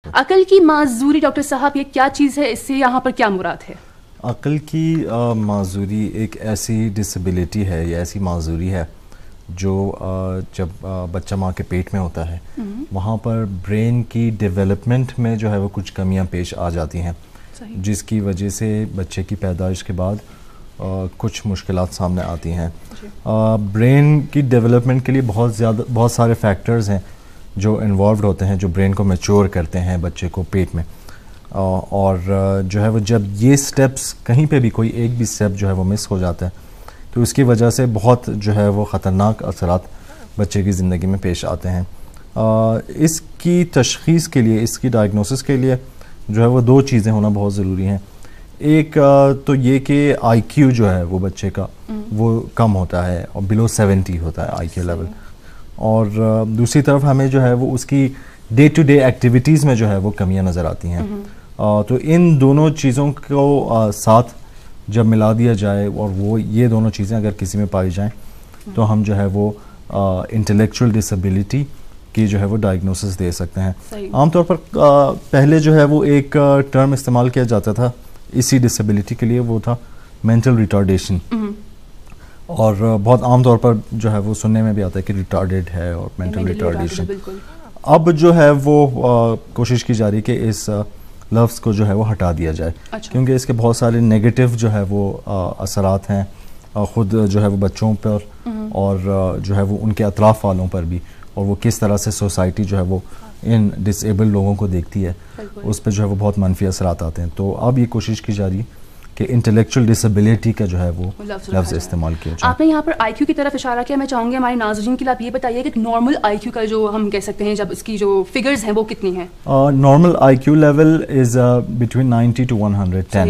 عقل کی معذوری ڈاکٹر صاحب یہ کیا چیز ہے, اس سے یہاں پر کیا مراد ہے؟ عقل کی معذوری ایک ایسی ڈسیبلٹی ہے یا ایسی معذوری ہے جو جب بچہ ماں کے پیٹ میں ہوتا ہے وہاں پر برین کی ڈیولپمنٹ میں جو ہے وہ کچھ کمیاں پیش آ جاتی ہیں, جس کی وجہ سے بچے کی پیدائش کے بعد کچھ مشکلات سامنے آتی ہیں. برین کی ڈیولپمنٹ کے لیے بہت سارے فیکٹرز ہیں جو انوالوڈ ہوتے ہیں, جو برین کو میچور کرتے ہیں بچے کو پیٹ میں, اور جو ہے وہ جب یہ سٹیپس کہیں پہ بھی کوئی ایک بھی سٹیپ جو ہے وہ مس ہو جاتا ہے تو اس کی وجہ سے بہت جو ہے وہ خطرناک اثرات بچے کی زندگی میں پیش آتے ہیں. اس کی تشخیص کے لیے, اس کی ڈائگنوسس کے لیے جو ہے وہ دو چیزیں ہونا بہت ضروری ہیں. ایک تو یہ کہ آئی کیو جو ہے وہ بچے کا وہ کم ہوتا ہے اور بلو 70 ہوتا ہے آئی کیو لیول, اور دوسری طرف ہمیں جو ہے وہ اس کی ڈے ٹو ڈے ایکٹیویٹیز میں جو ہے وہ کمیاں نظر آتی ہیں. تو ان دونوں چیزوں کو ساتھ جب ملا دیا جائے اور وہ یہ دونوں چیزیں اگر کسی میں پائی جائیں تو ہم جو ہے وہ انٹلیکچوئل ڈسیبلٹی کی جو ہے وہ ڈائگنوسس دے سکتے ہیں. عام طور پر پہلے جو ہے وہ ایک ٹرم استعمال کیا جاتا تھا اسی ڈسیبلٹی کے لیے, وہ تھا مینٹل ریٹارڈیشن, اور بہت عام طور پر جو ہے وہ سننے میں بھی آتا ہے کہ ریٹارڈیڈ ہے اور مینٹل ریٹارڈیشن. اب جو ہے وہ کوشش کی جا رہی کہ اس لفظ کو جو ہے وہ ہٹا دیا جائے, کیونکہ اس کے بہت سارے نیگیٹو جو ہے وہ اثرات ہیں خود جو ہے وہ بچوں پر اور جو ہے وہ ان کے اطراف والوں پر بھی, اور وہ کس طرح سے سوسائٹی جو ہے وہ ان ڈس ایبل لوگوں کو دیکھتی ہے اس پہ جو ہے وہ بہت منفی اثرات آتے ہیں. تو اب یہ کوشش کی جا رہی ہے کہ انٹلیکچوئل ڈسیبلٹی کا جو ہے وہ لفظ استعمال کیا جائے. آپ نے یہاں پر آئی کیو کی طرف اشارہ کیا, میں چاہوں گی ہمارے ناظرین کے لیے آپ یہ بتائیے کہ نارمل آئی کیو کا جو ہم کہہ سکتے ہیں جب اس کی جو فگرز ہیں وہ کتنی ہیں؟ Normal IQ level is between 90 to 110.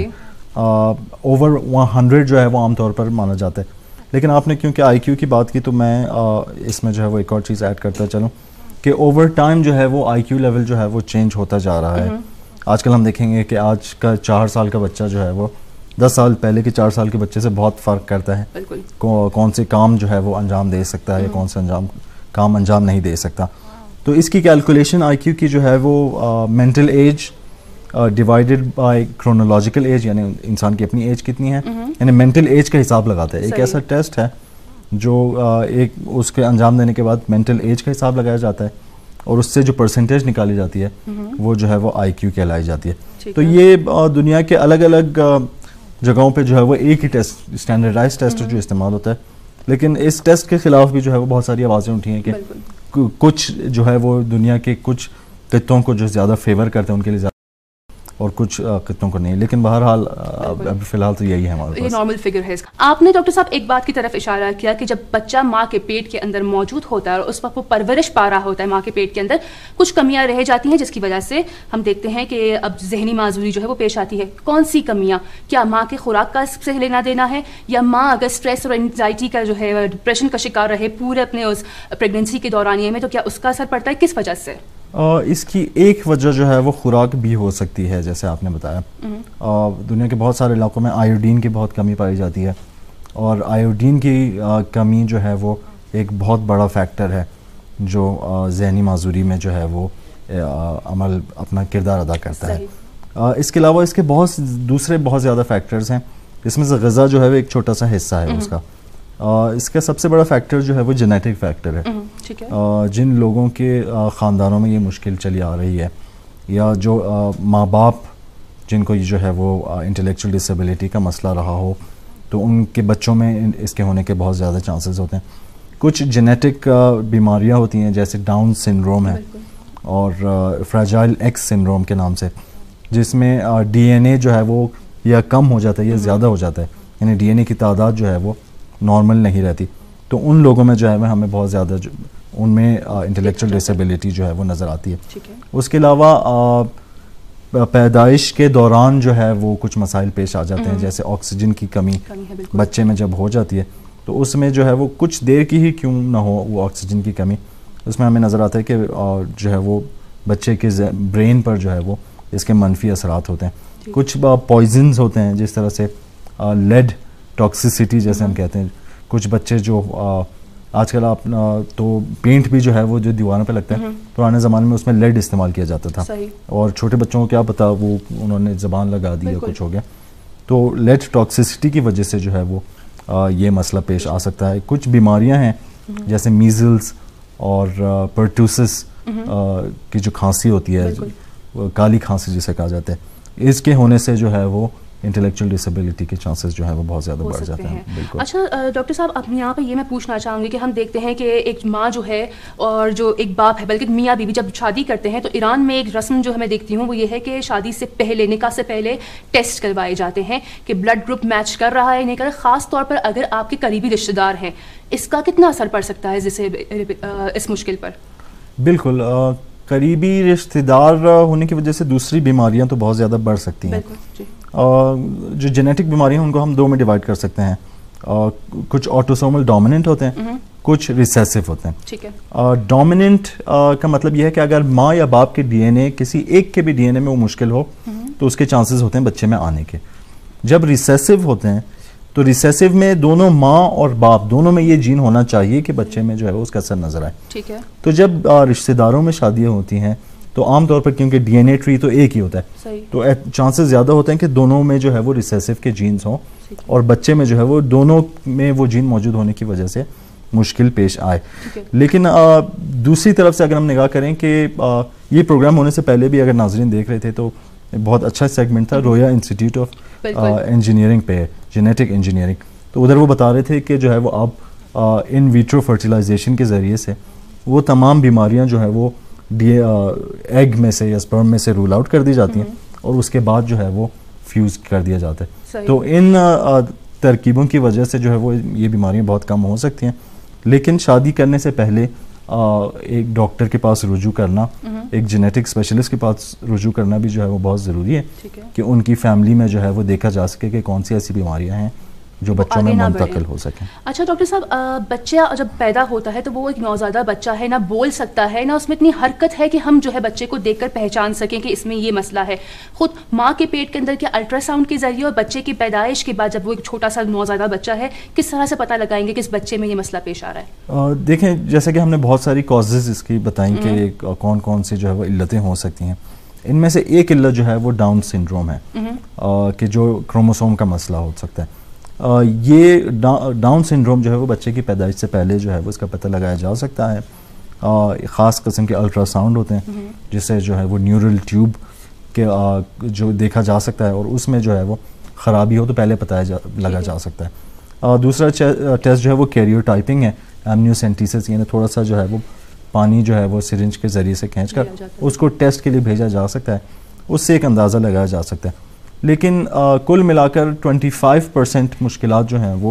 Over 100 جو ہے وہ عام طور پر مانا جاتا ہے, لیکن آپ نے کیونکہ آئی کیو کی بات کی تو میں اس میں جو ہے وہ ایک اور چیز ایڈ کرتا چلوں کہ اوور ٹائم جو ہے وہ آئی کیو لیول جو ہے وہ چینج ہوتا جا رہا ہے. آج کل ہم دیکھیں گے کہ آج کا 4 سال کا بچہ جو ہے وہ 10 سال پہلے کے 4 سال کے بچے سے بہت فرق کرتا ہے, کون سے کام جو ہے وہ انجام دے سکتا ہے یا کون سے کام انجام نہیں دے سکتا. تو اس کی کیلکولیشن آئی کیو کی جو ہے وہ mental age divided by chronological age, یعنی انسان کی اپنی ایج کتنی ہے, یعنی مینٹل ایج کا حساب لگاتا ہے. ایک ایسا ٹیسٹ ہے جو ایک اس کے انجام دینے کے بعد مینٹل ایج کا حساب لگایا جاتا ہے اور اس سے جو پرسنٹیج نکالی جاتی ہے وہ جو ہے وہ آئی کیو کہلائی جاتی ہے. تو یہ دنیا کے الگ الگ جگہوں پہ جو ہے وہ ایک ہی ٹیسٹ, اسٹینڈرڈائز ٹیسٹ جو استعمال ہوتا ہے, لیکن اس ٹیسٹ کے خلاف بھی جو ہے وہ بہت ساری آوازیں اٹھی ہیں کہ کچھ جو ہے وہ دنیا کے کچھ خطوں کو جو زیادہ فیور کرتے ہیں ان کے لیے زیادہ اور کچھ خطوں کو نہیں, لیکن بہرحال ابھی فی الحال تو یہی ہے ہمارے پاس, یہ نارمل فگر ہے. آپ نے ڈاکٹر صاحب ایک بات کی طرف اشارہ کیا کہ جب بچہ ماں کے پیٹ کے اندر موجود ہوتا ہے اور اس وقت وہ پرورش پا رہا ہوتا ہے ماں کے پیٹ کے اندر, کچھ کمیاں رہ جاتی ہیں جس کی وجہ سے ہم دیکھتے ہیں کہ اب ذہنی معذوری جو ہے وہ پیش آتی ہے. کون سی کمیاں؟ کیا ماں کے خوراک کا اس سے لینا دینا ہے, یا ماں اگر اسٹریس اور انزائٹی کا جو ہے ڈپریشن کا شکار رہے پورے اپنے اس پریگنینسی کے دورانیے میں, تو کیا اس کا اثر پڑتا ہے, کس وجہ سے؟ اس کی ایک وجہ جو ہے وہ خوراک بھی ہو سکتی ہے, جیسے آپ نے بتایا. دنیا کے بہت سارے علاقوں میں آیوڈین کی بہت کمی پائی جاتی ہے, اور آیوڈین کی کمی جو ہے وہ ایک بہت بڑا فیکٹر ہے جو ذہنی معذوری میں جو ہے وہ عمل اپنا کردار ادا کرتا ہے. اس کے علاوہ اس کے دوسرے بہت زیادہ فیکٹرز ہیں, اس میں سے غذا جو ہے وہ ایک چھوٹا سا حصہ ہے اس کا. اس کا سب سے بڑا فیکٹر جو ہے وہ جینیٹک فیکٹر ہے. جن لوگوں کے خاندانوں میں یہ مشکل چلی آ رہی ہے, یا جو ماں باپ جن کو جو ہے وہ انٹلیکچوئل ڈسیبلٹی کا مسئلہ رہا ہو, تو ان کے بچوں میں اس کے ہونے کے بہت زیادہ چانسز ہوتے ہیں. کچھ جینیٹک بیماریاں ہوتی ہیں جیسے ڈاؤن سنڈروم ہے اور فریجائل ایکس سنڈروم کے نام سے, جس میں ڈی این اے جو ہے وہ یا کم ہو جاتا ہے یا زیادہ ہو جاتا ہے, یعنی ڈی این اے کی تعداد جو ہے وہ نارمل نہیں رہتی. تو ان لوگوں میں جو ہے ہمیں بہت زیادہ ان میں انٹلیکچوئل ڈسیبلٹی جو ہے وہ نظر آتی ہے. اس کے علاوہ پیدائش کے دوران جو ہے وہ کچھ مسائل پیش آ جاتے ہیں, جیسے آکسیجن کی کمی بچے میں جب ہو جاتی ہے تو اس میں جو ہے وہ کچھ دیر کی ہی کیوں نہ ہو وہ آکسیجن کی کمی, اس میں ہمیں نظر آتا ہے کہ جو ہے وہ بچے کے برین پر جو ہے وہ اس کے منفی اثرات ہوتے ہیں. کچھ پوائزنز ہوتے ہیں جس طرح سے لیڈ ٹاکسیسٹی جیسے ہم کہتے ہیں, کچھ بچے جو آج کل آپ تو پینٹ بھی جو ہے وہ جو دیواروں پہ لگتا ہے، پرانے زمانے میں اس میں لیڈ استعمال کیا جاتا تھا، اور چھوٹے بچوں کو کیا پتا وہ انہوں نے زبان لگا دی یا کچھ ہو گیا. تو لیڈ ٹاکسیسٹی کی وجہ سے جو ہے وہ یہ مسئلہ پیش آ سکتا ہے. کچھ بیماریاں ہیں جیسے میزلز اور پرٹوسس کی جو کھانسی ہوتی ہے، کالی کھانسی جسے کہا جاتا ہے، اس کے ہونے سے جو ہے وہ انٹلیکچوئل ڈسیبلٹی کے چانسز جو ہے وہ بہت زیادہ بڑھ جاتے ہیں. بالکل. اچھا ڈاکٹر صاحب، اب یہاں پہ یہ میں پوچھنا چاہوں گی کہ ہم دیکھتے ہیں کہ ایک ماں جو ہے اور جو ایک باپ ہے، بلکہ میاں بیوی جب شادی کرتے ہیں تو ایران میں ایک رسم جو میں دیکھتی ہوں وہ یہ ہے کہ شادی سے پہلے، نکاح سے پہلے ٹیسٹ کروائے جاتے ہیں کہ بلڈ گروپ میچ کر رہا ہے نہیں کر رہا، خاص طور پر اگر آپ کے قریبی رشتے دار ہیں. اس کا کتنا اثر پڑ سکتا ہے جسے اس مشکل پر؟ بالکل، قریبی رشتے دار ہونے کی وجہ سے دوسری بیماریاں تو بہت زیادہ بڑھ سکتی ہیں. جو جینیٹک بیماریاں ان کو ہم دو میں ڈیوائڈ کر سکتے ہیں. کچھ آٹوسومل ڈومیننٹ ہوتے ہیں، کچھ ریسیسو ہوتے ہیں. ٹھیک ہے. ڈومیننٹ کا مطلب یہ ہے کہ اگر ماں یا باپ کے ڈی این اے کسی ایک کے بھی ڈی این اے میں وہ مشکل ہو تو اس کے چانسز ہوتے ہیں بچے میں آنے کے. جب ریسیسو ہوتے ہیں تو ریسیسو میں دونوں ماں اور باپ دونوں میں یہ جین ہونا چاہیے کہ بچے میں جو ہے وہ اس کا اثر نظر آئے. ٹھیک ہے. تو جب رشتہ داروں میں شادیاں ہوتی ہیں تو عام طور پر کیونکہ ڈی این اے ٹری تو ایک ہی ہوتا ہے، تو چانسز زیادہ ہوتے ہیں کہ دونوں میں جو ہے وہ ریسیسو کے جینز ہوں اور بچے میں جو ہے وہ دونوں میں وہ جین موجود ہونے کی وجہ سے مشکل پیش آئے. لیکن دوسری طرف سے اگر ہم نگاہ کریں کہ یہ پروگرام ہونے سے پہلے بھی اگر ناظرین دیکھ رہے تھے تو بہت اچھا سیگمنٹ تھا رویا انسٹیٹیوٹ آف انجینئرنگ پہ، جینیٹک انجینئرنگ. تو ادھر وہ بتا رہے تھے کہ جو ہے وہ اب ان ویٹرو فرٹیلائزیشن کے ذریعے سے وہ تمام بیماریاں جو ہے وہ ایگ میں سے یا سپرم میں سے رول آؤٹ کر دی جاتی ہیں اور اس کے بعد جو ہے وہ فیوز کر دیا جاتا ہے. تو ان ترکیبوں کی وجہ سے جو ہے وہ یہ بیماریاں بہت کم ہو سکتی ہیں. لیکن شادی کرنے سے پہلے ایک ڈاکٹر کے پاس رجوع کرنا، ایک جینیٹک اسپیشلسٹ کے پاس رجوع کرنا بھی جو ہے وہ بہت ضروری ہے کہ ان کی فیملی میں جو ہے وہ دیکھا جا سکے کہ کون سی ایسی بیماریاں ہیں جو بچوں میں منتقل ہو سکیں. اچھا ڈاکٹر صاحب، بچہ جب پیدا ہوتا ہے تو وہ ایک نوزادہ بچہ ہے، نہ بول سکتا ہے، نہ اس میں اتنی حرکت ہے کہ ہم جو ہے بچے کو دیکھ کر پہچان سکیں کہ اس میں یہ مسئلہ ہے. خود ماں کے پیٹ کے اندر کے الٹرا ساؤنڈ کے ذریعے اور بچے کی پیدائش کے بعد جب وہ ایک چھوٹا سا نوزادہ بچہ ہے، کس طرح سے پتہ لگائیں گے کہ اس بچے میں یہ مسئلہ پیش آ رہا ہے؟ دیکھیں، جیسے کہ ہم نے بہت ساری کازز اس کی بتائیں کہ کون کون سی جو ہے وہ علتیں ہو سکتی ہیں. ان میں سے ایک علت جو ہے وہ ڈاؤن سنڈروم ہے کہ جو کروموسوم کا مسئلہ ہو سکتا ہے. یہ ڈاؤن سنڈروم جو ہے وہ بچے کی پیدائش سے پہلے جو ہے وہ اس کا پتہ لگایا جا سکتا ہے. خاص قسم کے الٹرا ساؤنڈ ہوتے ہیں جس سے جو ہے وہ نیورل ٹیوب کے جو دیکھا جا سکتا ہے اور اس میں جو ہے وہ خرابی ہو تو پہلے پتہ لگا جا سکتا ہے. دوسرا ٹیسٹ جو ہے وہ کیریو ٹائپنگ ہے، ایمنیوسینٹیسس، یعنی تھوڑا سا جو ہے وہ پانی جو ہے وہ سرنج کے ذریعے سے کھینچ کر اس کو ٹیسٹ کے لیے بھیجا جا سکتا ہے. اس سے ایک اندازہ لگایا جا سکتا ہے. لیکن کل ملا کر 25% مشکلات جو ہیں وہ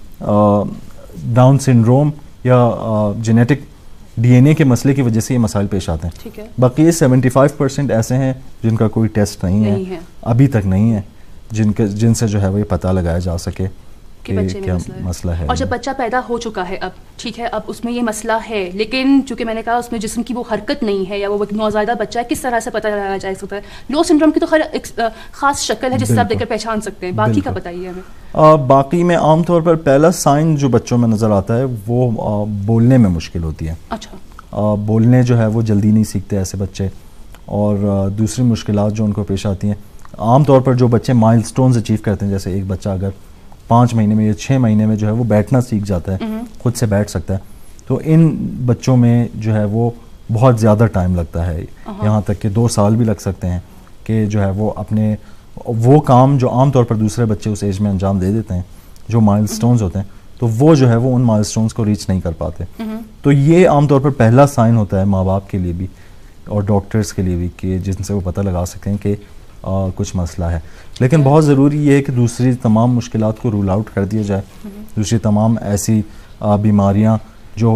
ڈاؤن سنڈروم یا جینیٹک ڈی این اے کے مسئلے کی وجہ سے یہ مسائل پیش آتے ہیں. باقی یہ 75% ایسے ہیں جن کا کوئی ٹیسٹ نہیں ہے، ابھی تک نہیں ہے، جن سے جو ہے وہ یہ پتہ لگایا جا سکے کہ کیا مسئلہ ہے. اور جب بچہ پیدا ہو چکا ہے، اب ٹھیک ہے، اب اس میں یہ مسئلہ ہے، لیکن چونکہ میں نے کہا اس میں جسم کی وہ حرکت نہیں ہے یا وہ نوزائیدہ بچہ ہے، کس طرح سے پتہ لگایا جا سکتا ہے؟ لو سنڈروم کی تو خیر ایک خاص شکل ہے جس سے آپ دیکھ کر پہچان سکتے ہیں، باقی کا بتائیے ہمیں. باقی میں عام طور پر پہلا سائن جو بچوں میں نظر آتا ہے وہ بولنے میں مشکل ہوتی ہے. اچھا. بولنے جو ہے وہ جلدی نہیں سیکھتے ایسے بچے. اور دوسری مشکلات جو ان کو پیش آتی ہیں، عام طور پر جو بچے مائل سٹونز اچیو کرتے ہیں، جیسے ایک بچہ اگر 5 مہینے میں یا 6 مہینے میں جو ہے وہ بیٹھنا سیکھ جاتا ہے، خود سے بیٹھ سکتا ہے، تو ان بچوں میں جو ہے وہ بہت زیادہ ٹائم لگتا ہے، یہاں تک کہ 2 سال بھی لگ سکتے ہیں کہ جو ہے وہ اپنے وہ کام جو عام طور پر دوسرے بچے اس ایج میں انجام دے دیتے ہیں، جو مائل سٹونز ہوتے ہیں، تو وہ جو ہے وہ ان مائل سٹونز کو ریچ نہیں کر پاتے. تو یہ عام طور پر پہلا سائن ہوتا ہے ماں باپ کے لیے بھی اور ڈاکٹرز کے لیے بھی کہ جن سے وہ پتہ لگا سکتے ہیں کہ کچھ مسئلہ ہے. لیکن بہت ضروری یہ ہے کہ دوسری تمام مشکلات کو رول آؤٹ کر دیا جائے. دوسری تمام ایسی بیماریاں جو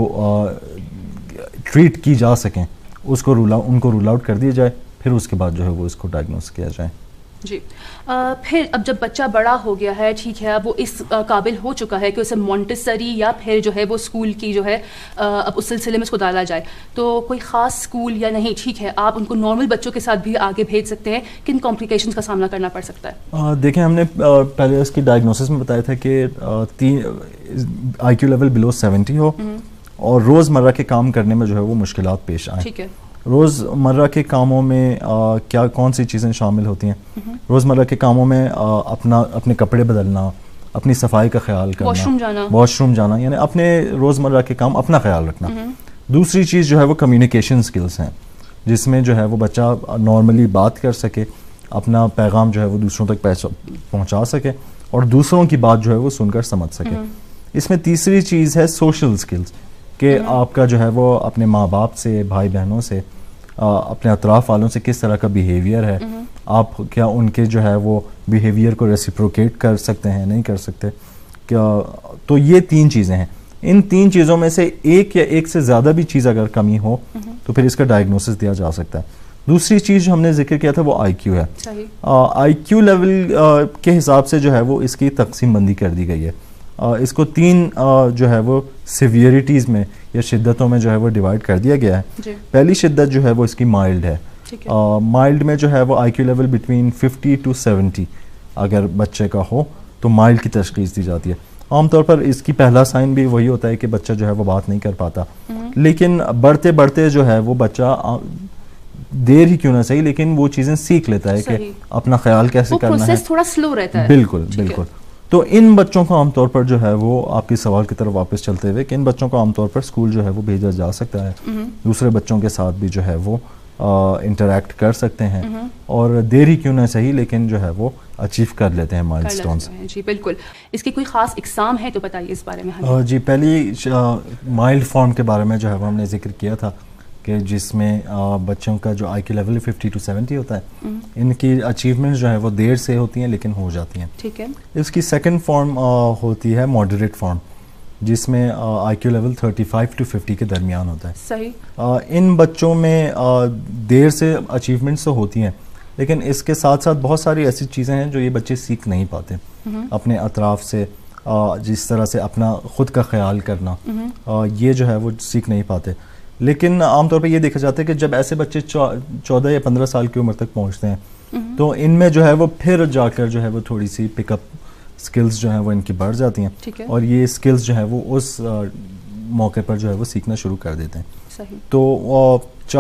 ٹریٹ کی جا سکیں ان کو رول آؤٹ کر دیا جائے، پھر اس کے بعد جو ہے وہ اس کو ڈائگنوز کیا جائے. جی. پھر اب جب بچہ بڑا ہو گیا ہے، ٹھیک ہے، اب وہ اس قابل ہو چکا ہے کہ اسے مونٹیسری یا پھر جو ہے وہ اسکول کی جو ہے اب اس سلسلے میں اس کو ڈالا جائے، تو کوئی خاص اسکول یا نہیں، ٹھیک ہے، آپ ان کو نارمل بچوں کے ساتھ بھی آگے بھیج سکتے ہیں، کن کمپلیکیشنز کا سامنا کرنا پڑ سکتا ہے؟ دیکھیں، ہم نے پہلے اس کی ڈائگنوسس میں بتایا تھا کہ آئی کیو لیول بلو 70 ہو اور روزمرہ کے کام کرنے میں جو ہے وہ مشکلات پیش آئیں. ٹھیک ہے. روزمرہ کے کاموں میں کیا کون سی چیزیں شامل ہوتی ہیں؟ روزمرہ کے کاموں میں اپنے کپڑے بدلنا، اپنی صفائی کا خیال کرنا، واش روم جانا، یعنی اپنے روزمرہ کے کام اپنا خیال رکھنا. دوسری چیز جو ہے وہ کمیونیکیشن سکلز ہیں، جس میں جو ہے وہ بچہ نارملی بات کر سکے، اپنا پیغام جو ہے وہ دوسروں تک پہنچا سکے اور دوسروں کی بات جو ہے وہ سن کر سمجھ سکے. اس میں تیسری چیز ہے سوشل سکلز، کہ آپ کا جو ہے وہ اپنے ماں باپ سے، بھائی بہنوں سے، اپنے اطراف والوں سے کس طرح کا بیہیویئر ہے، آپ کیا ان کے جو ہے وہ بیہیویئر کو ریسیپروکیٹ کر سکتے ہیں، نہیں کر سکتے کیا. تو یہ 3 چیزیں ہیں. ان 3 چیزوں میں سے ایک یا ایک سے زیادہ بھی چیز اگر کمی ہو تو پھر اس کا ڈائگنوسس دیا جا سکتا ہے. دوسری چیز جو ہم نے ذکر کیا تھا وہ آئی کیو ہے. آئی کیو لیول کے حساب سے جو ہے وہ اس کی تقسیم بندی کر دی گئی ہے. اس کو 3 جو ہے وہ سیویریٹیز میں یا شدتوں میں جو ہے وہ ڈیوائڈ کر دیا گیا ہے. پہلی شدت جو ہے وہ اس کی مائلڈ ہے. مائلڈ میں جو ہے وہ IQ level between 50 to 70 اگر بچے کا ہو تو مائلڈ کی تشخیص دی جاتی ہے. عام طور پر اس کی پہلا سائن بھی وہی ہوتا ہے کہ بچہ جو ہے وہ بات نہیں کر پاتا، لیکن بڑھتے بڑھتے جو ہے وہ بچہ دیر ہی کیوں نہ صحیح لیکن وہ چیزیں سیکھ لیتا ہے کہ اپنا خیال کیسے کرنا ہے. تھوڑا سلو رہتا ہے. بالکل بالکل. تو ان بچوں کو عام طور پر جو ہے وہ آپ کے سوال کی طرف واپس چلتے ہوئے کہ ان بچوں کو عام طور پر اسکول جو ہے وہ بھیجا جا سکتا ہے، دوسرے بچوں کے ساتھ بھی جو ہے وہ انٹریکٹ کر سکتے ہیں اور دیر ہی کیوں نہ صحیح لیکن جو ہے وہ اچیو کر لیتے ہیں مائل سٹونز. جی بالکل. اس کی کوئی خاص اقسام ہے تو بتائیے اس بارے میں ہمیں. جی پہلی مائلڈ فارم کے بارے میں جو ہے وہ ہم نے ذکر کیا تھا کہ جس میں بچوں کا جو آئی کیو لیول 50 to 70 ہوتا ہے، ان کی اچیومنٹ جو ہے وہ دیر سے ہوتی ہیں لیکن ہو جاتی ہیں. ٹھیک ہے. اس کی سیکنڈ فارم ہوتی ہے ماڈریٹ فارم، جس میں آئی کیو لیول 35 to 50 کے درمیان ہوتا ہے. صحیح. ان بچوں میں دیر سے اچیومنٹس تو ہوتی ہیں لیکن اس کے ساتھ ساتھ بہت ساری ایسی چیزیں ہیں جو یہ بچے سیکھ نہیں پاتے. اپنے اطراف سے جس طرح سے اپنا خود کا خیال کرنا، یہ جو ہے وہ سیکھ نہیں پاتے. لیکن عام طور پہ یہ دیکھا جاتا ہے کہ جب ایسے بچے 14 یا 15 سال کی عمر تک پہنچتے ہیں تو ان میں جو ہے وہ پھر جا کر جو ہے وہ تھوڑی سی پک اپ سکلز جو ہیں وہ ان کی بڑھ جاتی ہیں اور یہ سکلز جو ہے وہ اس موقع پر جو ہے وہ سیکھنا شروع کر دیتے ہیں. صحیح. تو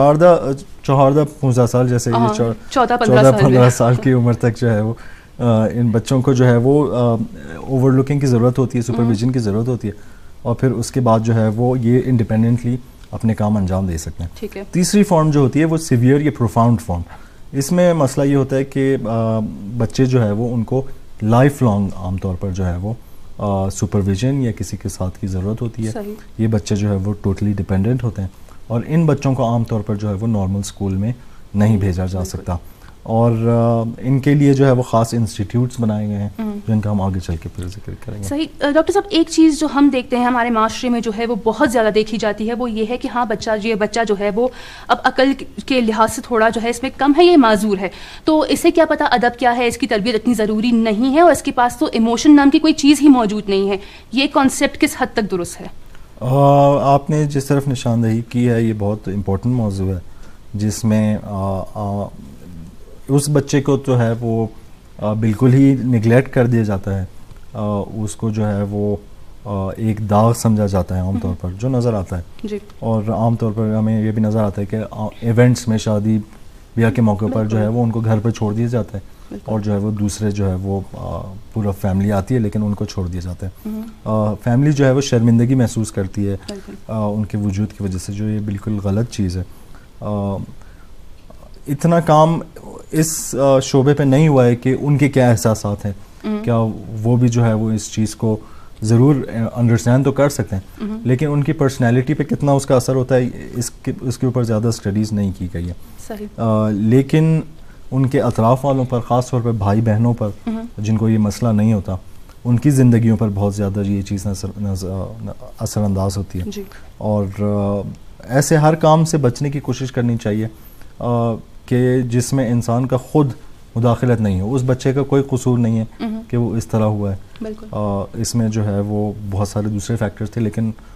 14-15 سال جیسے یہ 14-15 سال کی عمر تک جو ہے وہ ان بچوں کو جو ہے وہ اوور لوکنگ کی ضرورت ہوتی ہے، سپرویژن کی ضرورت ہوتی ہے اور پھر اس کے بعد جو ہے وہ یہ انڈیپینڈنٹلی اپنے کام انجام دے سکتے ہیں. ٹھیک ہے. تیسری فارم جو ہوتی ہے وہ سیویئر یا پروفاؤنڈ فارم. اس میں مسئلہ یہ ہوتا ہے کہ بچے جو ہے وہ ان کو لائف لانگ عام طور پر جو ہے وہ سپرویژن یا کسی کے ساتھ کی ضرورت ہوتی ہے. یہ بچے جو ہے وہ ٹوٹلی ڈیپینڈنٹ ہوتے ہیں اور ان بچوں کو عام طور پر جو ہے وہ نارمل اسکول میں نہیں بھیجا جا سکتا اور ان کے لیے جو ہے وہ خاص انسٹیٹیوٹس بنائے گئے ہیں جن کا ہم آگے چل کے پھر ذکر کریں گے. صحیح. ڈاکٹر صاحب ایک چیز جو ہم دیکھتے ہیں ہمارے معاشرے میں جو ہے وہ بہت زیادہ دیکھی جاتی ہے وہ یہ ہے کہ ہاں بچہ جو ہے وہ اب عقل کے لحاظ سے تھوڑا جو ہے اس میں کم ہے، یہ معذور ہے. تو اسے کیا پتہ ادب کیا ہے، اس کی تربیت اتنی ضروری نہیں ہے اور اس کے پاس تو ایموشن نام کی کوئی چیز ہی موجود نہیں ہے. یہ کانسیپٹ کس حد تک درست ہے؟ آپ نے جس طرف نشاندہی کی ہے یہ بہت امپورٹنٹ موضوع ہے جس میں اس بچے کو جو ہے وہ بالکل ہی نگلیکٹ کر دیا جاتا ہے. اس کو جو ہے وہ ایک داغ سمجھا جاتا ہے عام طور پر جو نظر آتا ہے جی. اور عام طور پر ہمیں یہ بھی نظر آتا ہے کہ ایونٹس میں شادی بیاہ کے موقع پر جو ہے وہ ان کو گھر پر چھوڑ دیا جاتا ہے اور جو ہے وہ دوسرے جو ہے وہ پورا فیملی آتی ہے لیکن ان کو چھوڑ دیا جاتا ہے. فیملی جو ہے وہ شرمندگی محسوس کرتی ہے ان کے وجود کی وجہ سے، جو یہ بالکل غلط چیز ہے. اتنا کام اس شعبے پہ نہیں ہوا ہے کہ ان کے کیا احساسات ہیں، کیا وہ بھی جو ہے وہ اس چیز کو ضرور انڈرسٹینڈ تو کر سکتے ہیں لیکن ان کی پرسنالٹی پہ کتنا اس کا اثر ہوتا ہے اس کے اوپر زیادہ اسٹڈیز نہیں کی گئی ہے. لیکن ان کے اطراف والوں پر، خاص طور پر بھائی بہنوں پر جن کو یہ مسئلہ نہیں ہوتا، ان کی زندگیوں پر بہت زیادہ یہ چیز اثر انداز ہوتی ہے. اور ایسے ہر کام سے بچنے کی کوشش کرنی چاہیے کہ جس میں انسان کا خود مداخلت نہیں ہو. اس بچے کا کوئی قصور نہیں ہے کہ وہ اس طرح ہوا ہے. اس میں جو ہے وہ بہت سارے دوسرے فیکٹرز تھے لیکن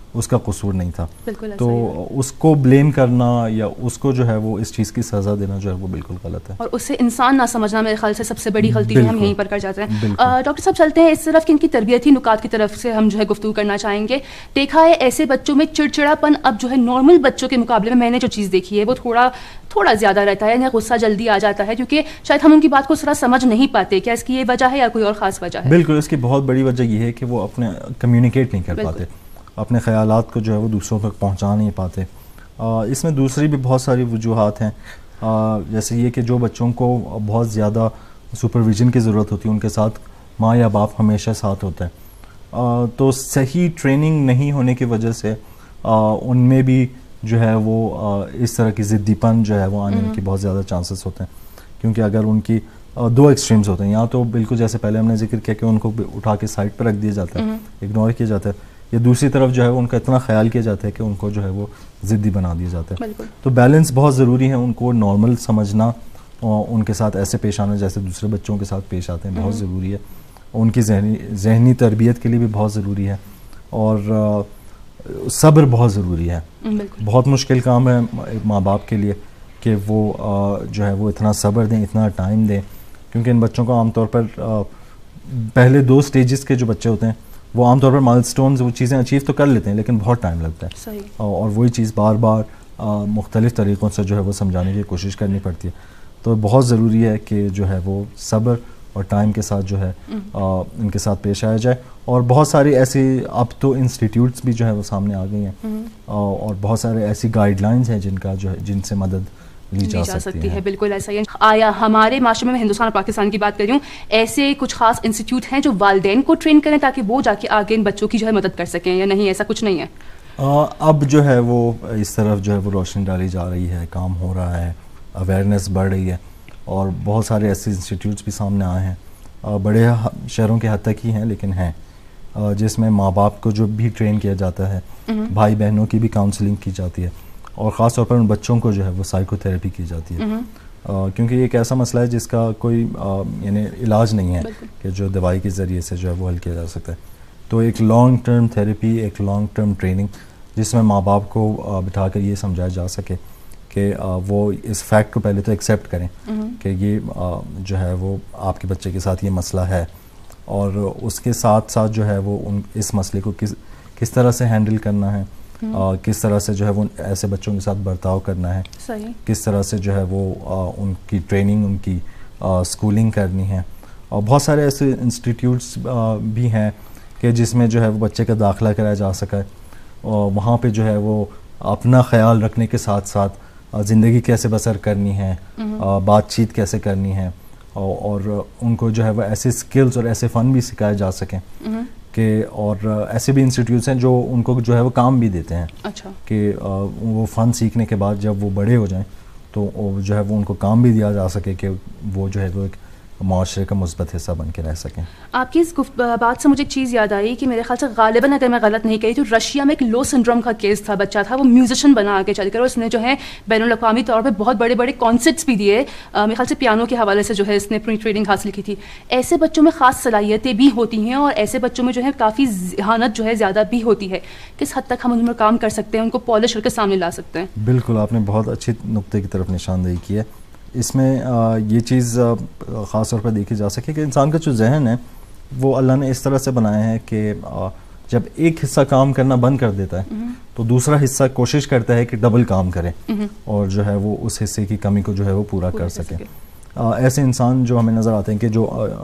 اس کا قصور نہیں تھا. تو اس کو بلیم کرنا یا اس کو جو ہے وہ اس چیز کی سزا دینا جو ہے وہ بالکل غلط ہے, اور اس سے انسان نہ سمجھنا میرے خیال سے سب سے بڑی غلطی ہے, ہم یہیں پر کر جاتے ہیں. ڈاکٹر صاحب چلتے ہیں اس طرف کہ ان کی تربیتی نکات کی طرف سے ہم جو ہے گفتگو کرنا چاہیں گے. دیکھا ہے ایسے بچوں میں چڑچڑاپن اب جو ہے نارمل بچوں کے مقابلے میں نے جو چیز دیکھی ہے وہ تھوڑا زیادہ رہتا ہے, یا غصہ جلدی آ جاتا ہے کیونکہ شاید ہم ان کی بات کو ذرا سمجھ نہیں پاتے. کیا اس کی یہ وجہ ہے یا کوئی اور خاص وجہ ہے؟ بالکل, اس کی بہت بڑی وجہ یہ ہے کہ وہ اپنے کمیونیکیٹ نہیں کر پاتے, اپنے خیالات کو جو ہے وہ دوسروں تک پہنچا نہیں پاتے. اس میں دوسری بھی بہت ساری وجوہات ہیں, جیسے یہ کہ جو بچوں کو بہت زیادہ سپرویژن کی ضرورت ہوتی ہے ان کے ساتھ ماں یا باپ ہمیشہ ساتھ ہوتے ہیں, تو صحیح ٹریننگ نہیں ہونے کی وجہ سے ان میں بھی جو ہے وہ اس طرح کی ضدی پن جو ہے وہ آنے کے بہت زیادہ چانسز ہوتے ہیں. کیونکہ اگر ان کی دو ایکسٹریمز ہوتے ہیں, یا تو بالکل جیسے پہلے ہم نے ذکر کیا کہ ان کو اٹھا کے سائڈ پہ رکھ دیا جاتا ہے, اگنور کیا جاتا ہے, یا دوسری طرف جو ہے ان کا اتنا خیال کیا جاتا ہے کہ ان کو جو ہے وہ ضدی بنا دیا جاتا ہے. تو بیلنس بہت ضروری ہے, ان کو نارمل سمجھنا, ان کے ساتھ ایسے پیش آنا جیسے دوسرے بچوں کے ساتھ پیش آتے ہیں بہت ضروری ہے. ان کی ذہنی تربیت کے لیے بھی بہت ضروری ہے, اور صبر بہت ضروری ہے. بہت مشکل کام ہے ماں باپ کے لیے کہ وہ جو ہے وہ اتنا صبر دیں, اتنا ٹائم دیں, کیونکہ ان بچوں کو عام طور پر پہلے 2 سٹیجز کے جو بچے ہوتے ہیں وہ عام طور پر مائل سٹونز وہ چیزیں اچیو تو کر لیتے ہیں لیکن بہت ٹائم لگتا ہے, اور وہی چیز بار بار مختلف طریقوں سے جو ہے وہ سمجھانے کی کوشش کرنی پڑتی ہے. تو بہت ضروری ہے کہ جو ہے وہ صبر اور ٹائم کے ساتھ جو ہے ان کے ساتھ پیش آیا جائے. اور بہت ساری ایسی اب تو انسٹیٹیوٹس بھی جو ہے وہ سامنے آ گئی ہیں, اور بہت سارے ایسی گائیڈ لائنز ہیں جن سے مدد لی جا سکتی ہے. بالکل ایسا ہی ہے. آیا ہمارے معاشرے میں ہندوستان اور پاکستان کی بات کر رہی ہوں, ایسے کچھ خاص انسٹیٹیوٹ ہیں جو والدین کو ٹرین کریں تاکہ وہ جا کے آگے ان بچوں کی جو ہے مدد کر سکیں, یا نہیں ایسا کچھ نہیں ہے؟ اب جو ہے وہ اس طرف جو ہے وہ روشنی ڈالی جا رہی ہے, کام ہو رہا ہے, اویئرنیس بڑھ رہی ہے, اور بہت سارے ایسے انسٹیٹیوٹس بھی سامنے آئے ہیں, بڑے شہروں کے حد تک ہی ہیں لیکن ہیں, جس میں ماں باپ کو جو بھی ٹرین کیا جاتا ہے, بھائی بہنوں کی بھی کاؤنسلنگ کی جاتی ہے, اور خاص طور پر ان بچوں کو جو ہے وہ سائیکو تھیراپی کی جاتی ہے, کیونکہ یہ ایک ایسا مسئلہ ہے جس کا کوئی یعنی علاج نہیں ہے کہ جو دوائی کے ذریعے سے جو ہے وہ حل کیا جا سکتا ہے. تو ایک لانگ ٹرم تھیراپی, ایک لانگ ٹرم ٹریننگ جس میں ماں باپ کو بٹھا کر یہ سمجھایا جا سکے کہ وہ اس فیکٹ کو پہلے تو ایکسیپٹ کریں کہ یہ جو ہے وہ آپ کے بچے کے ساتھ یہ مسئلہ ہے, اور اس کے ساتھ ساتھ جو ہے وہ اس مسئلے کو کس طرح سے ہینڈل کرنا ہے, کس طرح سے جو ہے وہ ایسے بچوں کے ساتھ برتاؤ کرنا ہے, کس طرح سے جو ہے وہ ان کی ٹریننگ, ان کی اسکولنگ کرنی ہے. اور بہت سارے ایسے انسٹیٹیوٹس بھی ہیں کہ جس میں جو ہے وہ بچے کا داخلہ کرایا جا سکا ہے, اور وہاں پہ جو ہے وہ اپنا خیال رکھنے کے ساتھ ساتھ زندگی کیسے بسر کرنی ہے, بات چیت کیسے کرنی ہے, اور ان کو جو ہے وہ ایسے سکلز اور ایسے فن بھی سکھائے جا سکیں کہ, اور ایسے بھی انسٹیٹیوٹس ہیں جو ان کو جو ہے وہ کام بھی دیتے ہیں کہ وہ فن سیکھنے کے بعد جب وہ بڑے ہو جائیں تو جو ہے وہ ان کو کام بھی دیا جا سکے کہ وہ جو ہے وہ ایک معاشرے کا مثبت حصہ بن کے رہ سکیں. آپ کی اس بات سے مجھے ایک چیز یاد آئی کہ میرے خیال سے غالباً اگر میں غلط نہیں کہی تو رشیا میں ایک لو سنڈروم کا کیس تھا, بچہ تھا, وہ میوزیشین بنا کے چل کر, اور اس نے جو ہے بین الاقوامی طور پہ بہت بڑے بڑے کانسرٹس بھی دیے, میرے خیال سے پیانو کے حوالے سے جو ہے اس نے اپنی ٹریننگ حاصل کی تھی. ایسے بچوں میں خاص صلاحیتیں بھی ہوتی ہیں, اور ایسے بچوں میں جو ہے کافی ذہانت جو ہے زیادہ بھی ہوتی ہے. کس حد تک ہم ان پر کام کر سکتے ہیں, ان کو پالش کر کے سامنے لا سکتے ہیں؟ بالکل, آپ نے بہت اچھی نقطے کی طرف نشاندہی کی ہے. اس میں یہ چیز خاص طور پر دیکھی جا سکے کہ انسان کا جو ذہن ہے وہ اللہ نے اس طرح سے بنایا ہے کہ جب ایک حصہ کام کرنا بند کر دیتا ہے تو دوسرا حصہ کوشش کرتا ہے کہ ڈبل کام کرے اور جو ہے وہ اس حصے کی کمی کو جو ہے وہ پورا کر سکے. ایسے انسان جو ہمیں نظر آتے ہیں کہ جو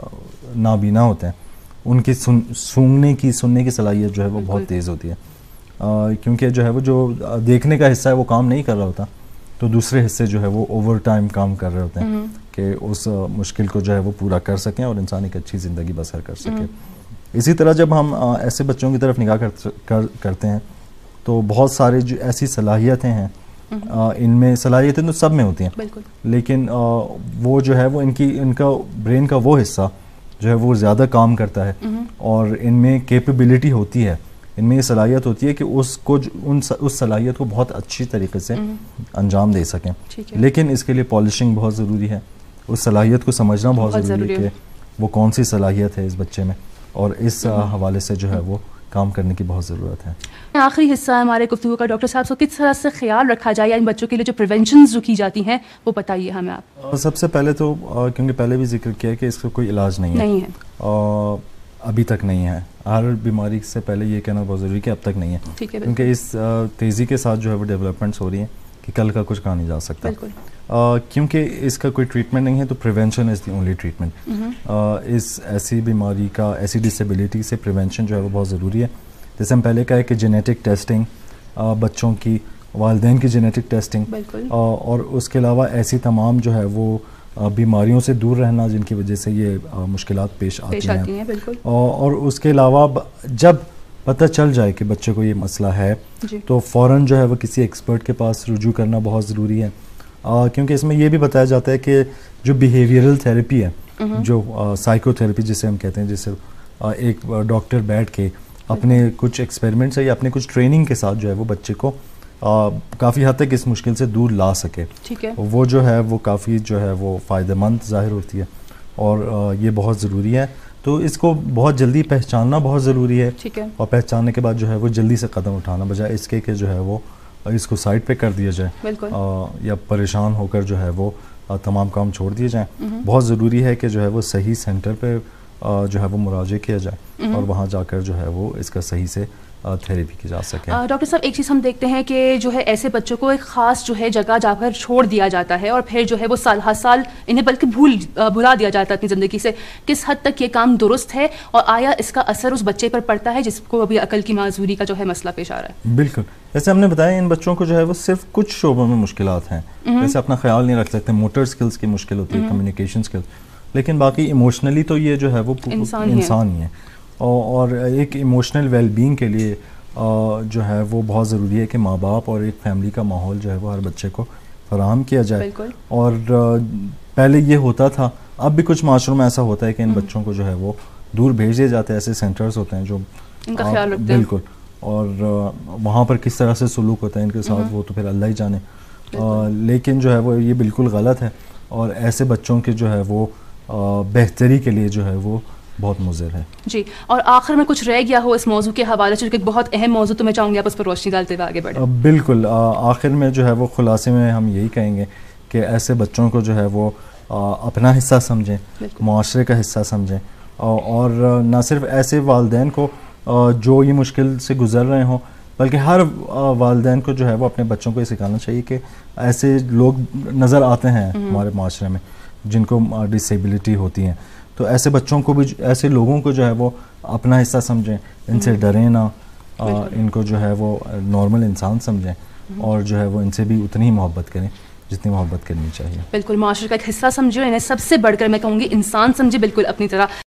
نابینا ہوتے ہیں, ان کی سننے کی صلاحیت جو ہے وہ بہت تیز ہوتی ہے, کیونکہ جو ہے وہ جو دیکھنے کا حصہ ہے وہ کام نہیں کر رہا ہوتا, تو دوسرے حصے جو ہے وہ اوور ٹائم کام کر رہے ہوتے ہیں کہ اس مشکل کو جو ہے وہ پورا کر سکیں اور انسان ایک اچھی زندگی بسر کر سکے. اسی طرح جب ہم ایسے بچوں کی طرف نگاہ کرتے ہیں تو بہت سارے جو ایسی صلاحیتیں ہیں, ان میں صلاحیتیں تو سب میں ہوتی ہیں, لیکن وہ جو ہے وہ ان کا برین کا وہ حصہ جو ہے وہ زیادہ کام کرتا ہے, اور ان میں کیپیبلٹی ہوتی ہے, ان میں یہ صلاحیت ہوتی ہے کہ اس صلاحیت کو بہت اچھی طریقے سے انجام دے سکیں. لیکن اس کے لیے پالشنگ بہت ضروری ہے, اس صلاحیت کو سمجھنا بہت ضروری ہے کہ وہ کون سی صلاحیت ہے اس بچے میں, اور اس حوالے سے جو ہے وہ کام کرنے کی بہت ضرورت ہے. آخری حصہ ہمارے گفتگو کا ڈاکٹر صاحب، کس طرح سے خیال رکھا جائے ان بچوں کے لیے جو پریونشنز جو کی جاتی ہیں وہ بتائیے ہمیں آپ. سب سے پہلے تو کیونکہ پہلے بھی ذکر کیا کہ اس کا کوئی علاج نہیں ہے، ابھی تک نہیں ہے. ہر بیماری سے پہلے یہ کہنا بہت ضروری ہے کہ اب تک نہیں ہے، کیونکہ اس تیزی کے ساتھ جو ہے وہ ڈیولپمنٹس ہو رہی ہیں کہ کل کا کچھ کہا نہیں جا سکتا. کیونکہ اس کا کوئی ٹریٹمنٹ نہیں ہے تو prevention is the only treatment. اس ایسی بیماری کا، ایسی ڈسیبلٹی سے پریونشن جو ہے وہ بہت ضروری ہے. جیسے ہم پہلے کہا ہے کہ جینیٹک ٹیسٹنگ، بچوں کی والدین کی جینیٹک ٹیسٹنگ، اور اس کے علاوہ ایسی تمام جو ہے وہ بیماریوں سے دور رہنا جن کی وجہ سے یہ مشکلات پیش آتی ہیں. اور اس کے علاوہ جب پتہ چل جائے کہ بچے کو یہ مسئلہ ہے تو فوراً جو ہے وہ کسی ایکسپرٹ کے پاس رجوع کرنا بہت ضروری ہے. کیونکہ اس میں یہ بھی بتایا جاتا ہے کہ جو بیہیویئرل تھیراپی ہے، جو سائیکو تھیراپی جسے ہم کہتے ہیں، جسے ایک ڈاکٹر بیٹھ کے اپنے کچھ ایکسپیریمنٹس یا اپنے کچھ ٹریننگ کے ساتھ جو ہے وہ بچے کو کافی حد تک اس مشکل سے دور لا سکے، وہ جو ہے وہ کافی جو ہے وہ فائدہ مند ظاہر ہوتی ہے، اور یہ بہت ضروری ہے. تو اس کو بہت جلدی پہچاننا بہت ضروری ہے، اور پہچاننے کے بعد جو ہے وہ جلدی سے قدم اٹھانا، بجائے اس کے کہ جو ہے وہ اس کو سائڈ پہ کر دیا جائے یا پریشان ہو کر جو ہے وہ تمام کام چھوڑ دیے جائیں. بہت ضروری ہے کہ جو ہے وہ صحیح سینٹر پہ جو ہے وہ مراجعہ کیا جائے، اور وہاں جا کر جو ہے وہ اس کا صحیح سے تھیراپی کی جا سکے. ڈاکٹر صاحب، ایک چیز ہم دیکھتے ہیں کہ جو ہے ایسے بچوں کو ایک خاص جو ہے جگہ جا کر چھوڑ دیا جاتا ہے، اور پھر جو ہے وہ سال ہر سال انہیں بلکہ بھلا دیا جاتا ہے اپنی زندگی سے. کس حد تک یہ کام درست ہے، اور آیا اس کا اثر اس بچے پر پڑتا ہے جس کو ابھی عقل کی معذوری کا جو ہے مسئلہ پیش آ رہا ہے؟ بالکل، جیسے ہم نے بتایا ان بچوں کو جو ہے وہ صرف کچھ شعبوں میں مشکلات ہیں، جیسے اپنا خیال نہیں رکھ سکتے، موٹر سکلز کی مشکل ہوتی ہے، کمیونیکیشن سکلز، لیکن باقی ایموشنلی تو یہ جو ہے وہ انسان ہی ہے. اور ایک ایموشنل ویل بینگ کے لیے جو ہے وہ بہت ضروری ہے کہ ماں باپ اور ایک فیملی کا ماحول جو ہے وہ ہر بچے کو فراہم کیا جائے. اور پہلے یہ ہوتا تھا، اب بھی کچھ معاشروں میں ایسا ہوتا ہے کہ ان بچوں کو جو ہے وہ دور بھیج دیے جاتے ہیں، ایسے سینٹرز ہوتے ہیں جو ان کا خیال رکھتے ہیں. بالکل، اور وہاں پر کس طرح سے سلوک ہوتا ہے ان کے ساتھ وہ تو پھر اللہ ہی جانے. لیکن جو ہے وہ یہ بالکل غلط ہے، اور ایسے بچوں کے جو ہے وہ بہتری کے لیے جو ہے وہ بہت مضر ہے. جی، اور آخر میں کچھ رہ گیا ہو اس موضوع کے حوالے سے، ایک بہت اہم موضوع، تو میں چاہوں گی آپ اس پر روشنی ڈالتے ہوئے آگے بڑھیں. بالکل، آخر میں جو ہے وہ خلاصے میں ہم یہی کہیں گے کہ ایسے بچوں کو جو ہے وہ اپنا حصہ سمجھیں، معاشرے کا حصہ سمجھیں، اور نہ صرف ایسے والدین کو جو یہ مشکل سے گزر رہے ہوں، بلکہ ہر والدین کو جو ہے وہ اپنے بچوں کو یہ سکھانا چاہیے کہ ایسے لوگ نظر آتے ہیں ہمارے معاشرے میں جن کو ڈسیبلٹی ہوتی ہیں، تو ایسے بچوں کو بھی، ایسے لوگوں کو جو ہے وہ اپنا حصہ سمجھیں، ان سے ڈریں نہ، ان کو جو ہے وہ نارمل انسان سمجھیں، اور جو ہے وہ ان سے بھی اتنی ہی محبت کریں جتنی محبت کرنی چاہیے. بالکل، معاشرے کا ایک حصہ سمجھو، انہیں سب سے بڑھ کر میں کہوں گی انسان سمجھے، بالکل اپنی طرح.